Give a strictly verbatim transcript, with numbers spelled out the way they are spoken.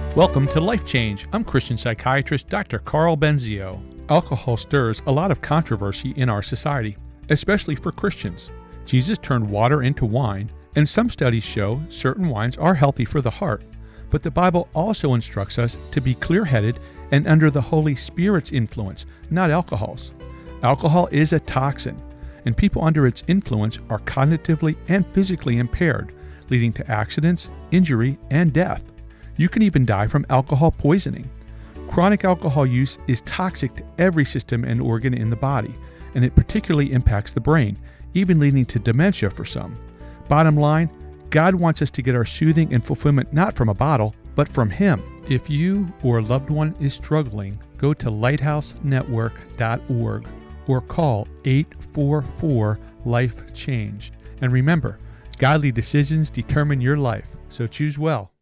Welcome to Life Change. I'm Christian psychiatrist Doctor Carl Benzio. Alcohol stirs a lot of controversy in our society, especially for Christians. Jesus turned water into wine, and some studies show certain wines are healthy for the heart. But the Bible also instructs us to be clear-headed and under the Holy Spirit's influence, not alcohol's. Alcohol is a toxin, and people under its influence are cognitively and physically impaired, leading to accidents, injury, and death. You can even die from alcohol poisoning. Chronic alcohol use is toxic to every system and organ in the body, and it particularly impacts the brain, even leading to dementia for some. Bottom line, God wants us to get our soothing and fulfillment not from a bottle, but from Him. If you or a loved one is struggling, go to lighthouse network dot org or call eight four four, life change. And remember, godly decisions determine your life, so choose well.